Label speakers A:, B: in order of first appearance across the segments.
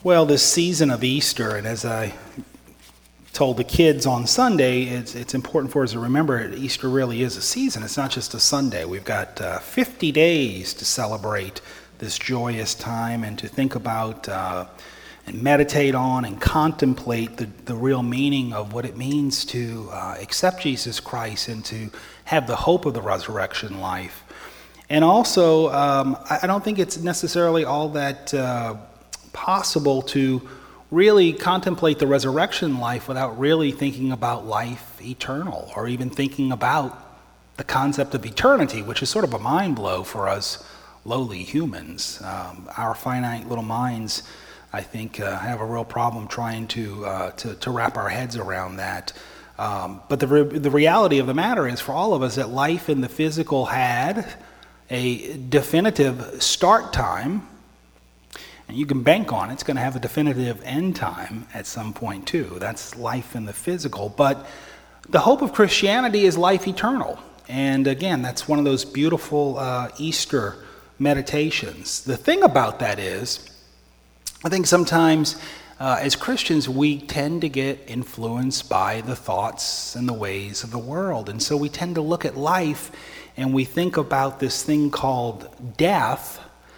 A: Well, this season of Easter, and as I told the kids on Sunday, it's important for us to remember Easter really is a season. It's not just a Sunday. We've got 50 days to celebrate this joyous time and to think about and meditate on and contemplate the real meaning of what it means to accept Jesus Christ and to have the hope of the resurrection life. And also, I don't think it's necessarily all that possible to really contemplate the resurrection life without really thinking about life eternal, or even thinking about the concept of eternity, which is sort of a mind blow for us lowly humans. Our finite little minds, I think, have a real problem trying to wrap our heads around that. But the reality of the matter is, for all of us, that life in the physical had a definitive start time, and you can bank on it's going to have a definitive end time at some point too. That's life in the physical. But the hope of Christianity is life eternal. And again, that's one of those beautiful Easter meditations. The thing about that is, I think sometimes as Christians we tend to get influenced by the thoughts and the ways of the world. And so we tend to look at life and we think about this thing called death,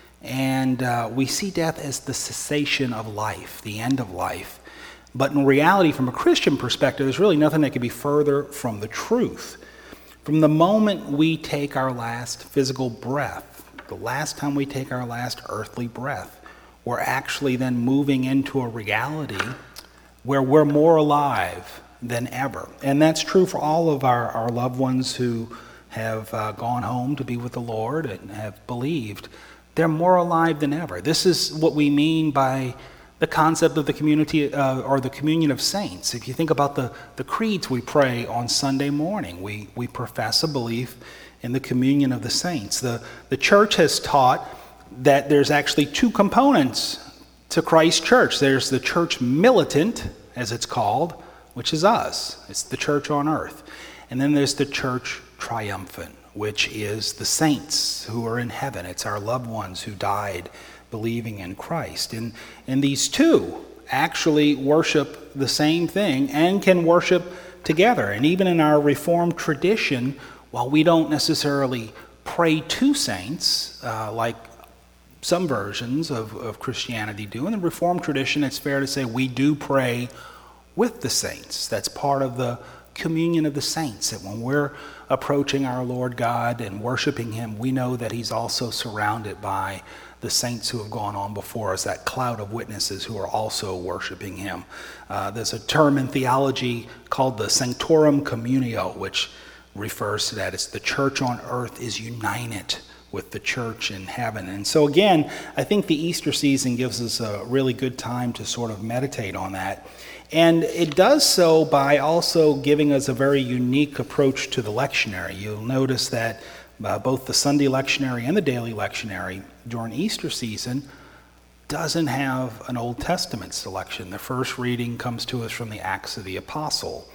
A: and we see death as the cessation of life, the end of life. But in reality, from a Christian perspective, there's really nothing that could be further from the truth. From the moment we take our last physical breath, the last time we take our last earthly breath, we're actually then moving into a reality where we're more alive than ever. And that's true for all of our loved ones who have gone home to be with the Lord and have believed. They're more alive than ever. This is what we mean by the concept of the community or the communion of saints. If you think about the creeds we pray on Sunday morning, we profess a belief in the communion of the saints. The church has taught that there's actually two components to Christ's church. There's the church militant, as it's called, which is us. It's the church on earth. And then there's the church triumphant, which is the saints who are in heaven. It's our loved ones who died believing in Christ. And these two actually worship the same thing and can worship together. And even in our Reformed tradition, while we don't necessarily pray to saints like some versions of Christianity do, in the Reformed tradition, it's fair to say we do pray with the saints. That's part of the communion of the saints, that when we're approaching our Lord God and worshiping him, we know that he's also surrounded by the saints who have gone on before us, that cloud of witnesses who are also worshiping him. There's a term in theology called the Sanctorum Communio, which refers to that. It's the church on earth is united with the church in heaven. And so again, I think the Easter season gives us a really good time to sort of meditate on that. And it does so by also giving us a very unique approach to the lectionary. You'll notice that both the Sunday lectionary and the daily lectionary during Easter season doesn't have an Old Testament selection. The first reading comes to us from the Acts of the Apostle,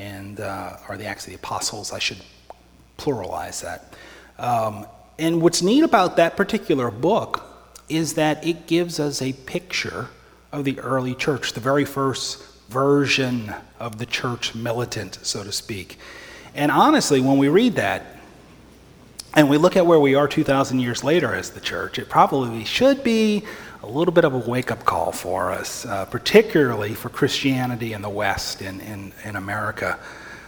A: or the Acts of the Apostles, I should pluralize that. And what's neat about that particular book is that it gives us a picture of the early church, the very first version of the church militant, so to speak. And honestly, when we read that, and we look at where we are 2,000 years later as the church, it probably should be a little bit of a wake-up call for us, particularly for Christianity in the West, in America.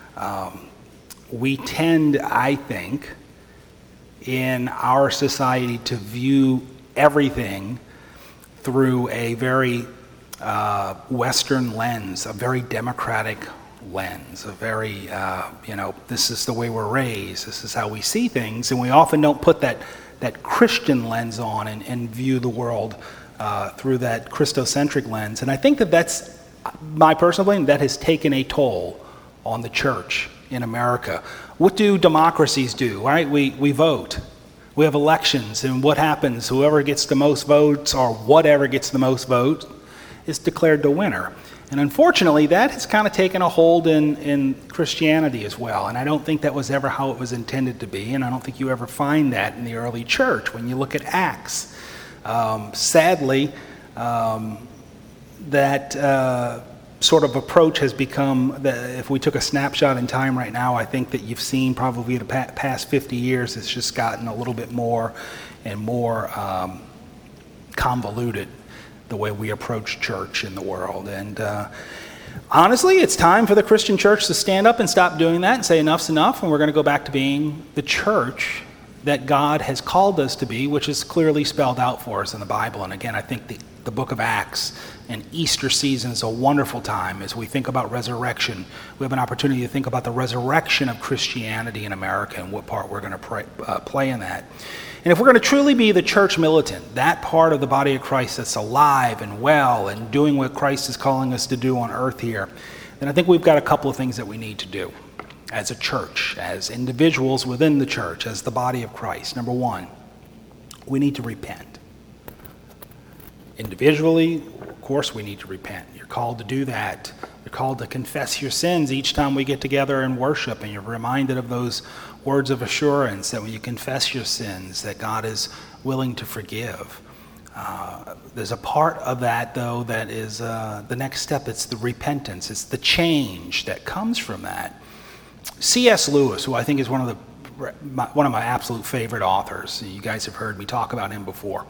A: We tend, I think, in our society to view everything through a very Western lens, a very democratic lens, a very, this is the way we're raised, this is how we see things, and we often don't put that Christian lens on and view the world through that Christocentric lens. And I think that's my personal opinion, that has taken a toll on the church in America. What do democracies do, right? We vote. We have elections, and what happens? Whoever gets the most votes, or whatever gets the most votes, is declared the winner. And unfortunately, that has kind of taken a hold in Christianity as well. And I don't think that was ever how it was intended to be, and I don't think you ever find that in the early church when you look at Acts. Sadly, that sort of approach has become, if we took a snapshot in time right now, I think that you've seen probably the past 50 years, it's just gotten a little bit more and more convoluted, the way we approach church in the world. And honestly, it's time for the Christian church to stand up and stop doing that and say enough's enough, and we're going to go back to being the church that God has called us to be, which is clearly spelled out for us in the Bible. And again, I think the book of Acts and Easter season is a wonderful time as we think about resurrection. We have an opportunity to think about the resurrection of Christianity in America and what part we're going to play in that. And if we're going to truly be the church militant, that part of the body of Christ that's alive and well and doing what Christ is calling us to do on earth here, then I think we've got a couple of things that we need to do as a church, as individuals within the church, as the body of Christ. Number one, we need to repent. Individually, of course, we need to repent. You're called to do that. You're called to confess your sins each time we get together and worship, and you're reminded of those words of assurance that when you confess your sins, that God is willing to forgive. There's a part of that, though, that is the next step. It's the repentance. It's the change that comes from that. C.S. Lewis, who I think is one of my absolute favorite authors. You guys have heard me talk about him before.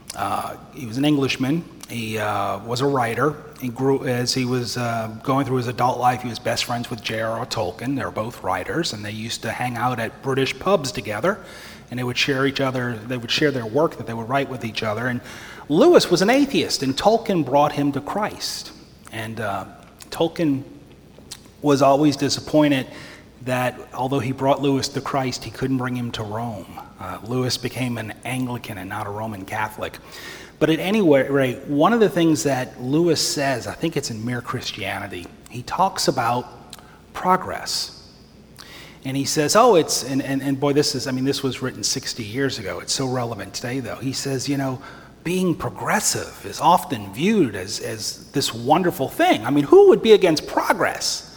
A: He was an Englishman. He was a writer. He grew as he was going through his adult life. He was best friends with J.R.R. Tolkien. They were both writers, and they used to hang out at British pubs together. And they would share their work that they would write with each other. And Lewis was an atheist, and Tolkien brought him to Christ. And Tolkien was always disappointed that although he brought Lewis to Christ, he couldn't bring him to Rome. Lewis became an Anglican and not a Roman Catholic. But at any rate, one of the things that Lewis says, I think it's in Mere Christianity, he talks about progress. And he says, and boy, this was written 60 years ago. It's so relevant today, though. He says, being progressive is often viewed as this wonderful thing. I mean, who would be against progress?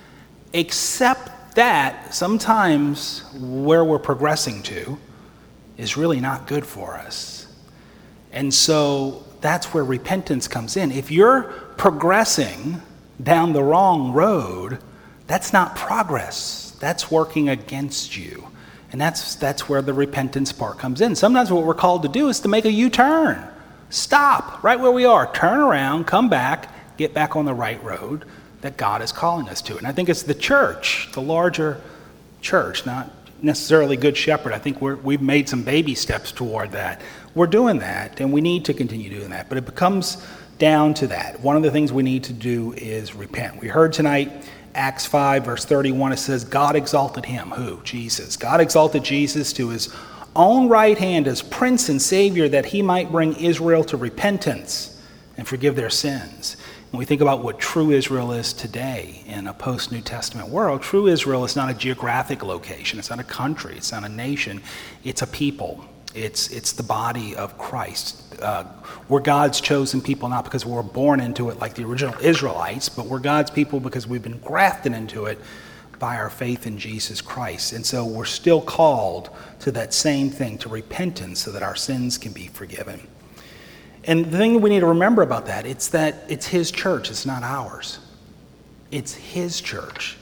A: Except that sometimes where we're progressing to is really not good for us. And so that's where repentance comes in. If you're progressing down the wrong road, that's not progress. That's working against you. And that's where the repentance part comes in. Sometimes what we're called to do is to make a U-turn. Stop right where we are. Turn around, come back, get back on the right road that God is calling us to. And I think it's the church, the larger church, not necessarily Good Shepherd. I think we've made some baby steps toward that. We're doing that, and we need to continue doing that. But it comes down to that. One of the things we need to do is repent. We heard tonight, Acts 5, verse 31, it says, God exalted him. Who? Jesus. God exalted Jesus to his own right hand as Prince and Savior, that he might bring Israel to repentance and forgive their sins. When we think about what true Israel is today in a post-New Testament world, true Israel is not a geographic location. It's not a country. It's not a nation. It's a people. It's the body of Christ. We're God's chosen people, not because we were born into it like the original Israelites, but we're God's people because we've been grafted into it by our faith in Jesus Christ. And so we're still called to that same thing, to repentance, so that our sins can be forgiven. And the thing we need to remember about that, it's his church, it's not ours. It's his church.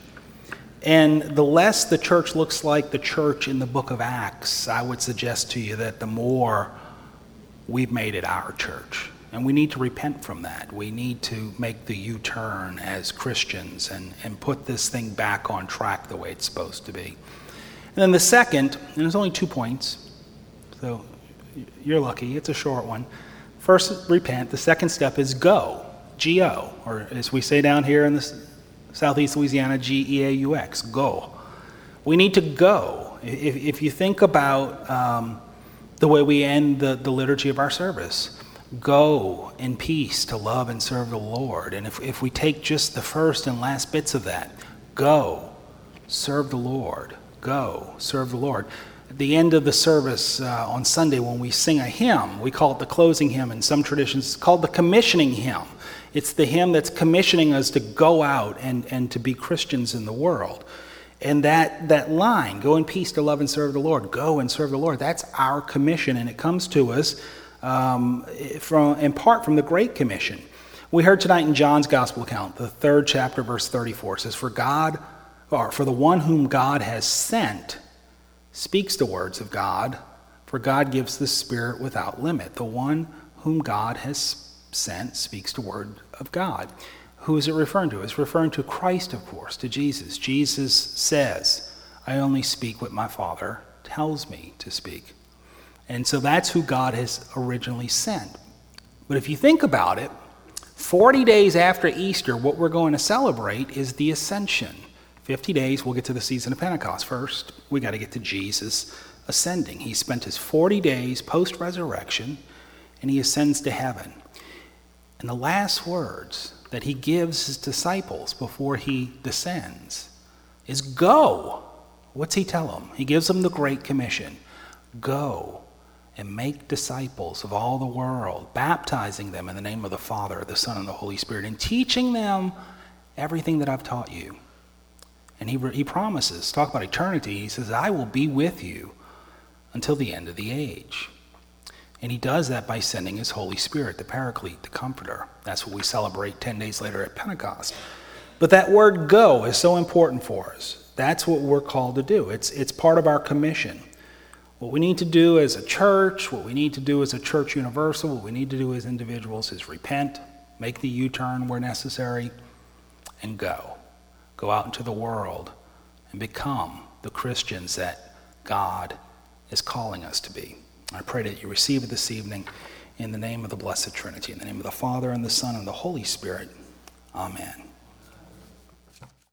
A: And the less the church looks like the church in the book of Acts, I would suggest to you that the more we've made it our church. And we need to repent from that. We need to make the U-turn as Christians and put this thing back on track the way it's supposed to be. And then the second, and there's only 2 points, so you're lucky, it's a short one. First, repent. The second step is go, G-O, or as we say down here in the Southeast Louisiana, G-E-A-U-X, go. We need to go. If you think about the way we end the liturgy of our service, go in peace to love and serve the Lord. And if we take just the first and last bits of that, go, serve the Lord, go, serve the Lord. At the end of the service on Sunday, when we sing a hymn, we call it the closing hymn. In some traditions, it's called the commissioning hymn. It's the hymn that's commissioning us to go out and to be Christians in the world. And that line, go in peace to love and serve the Lord, go and serve the Lord, that's our commission, and it comes to us in part from the Great Commission. We heard tonight in John's gospel account, the 3rd chapter, verse 34, it says, for the one whom God has sent speaks the words of God, for God gives the Spirit without limit. The one whom God has sent speaks the word of God. Who is it referring to? It's referring to Christ, of course, to Jesus. Jesus says, I only speak what my Father tells me to speak. And so that's who God has originally sent. But if you think about it, 40 days after Easter, what we're going to celebrate is the Ascension. 50 days, we'll get to the season of Pentecost. First, we got to get to Jesus ascending. He spent his 40 days post-resurrection, and he ascends to heaven. And the last words that he gives his disciples before he descends is go. What's he tell them? He gives them the Great Commission. Go and make disciples of all the world, baptizing them in the name of the Father, the Son, and the Holy Spirit, and teaching them everything that I've taught you. And he promises, talk about eternity, he says, I will be with you until the end of the age. And he does that by sending his Holy Spirit, the Paraclete, the Comforter. That's what we celebrate 10 days later at Pentecost. But that word go is so important for us. That's what we're called to do. It's part of our commission. What we need to do as a church, what we need to do as a church universal, what we need to do as individuals is repent, make the U-turn where necessary, and go. Go out into the world and become the Christians that God is calling us to be. I pray that you receive it this evening in the name of the Blessed Trinity, in the name of the Father, and the Son, and the Holy Spirit. Amen.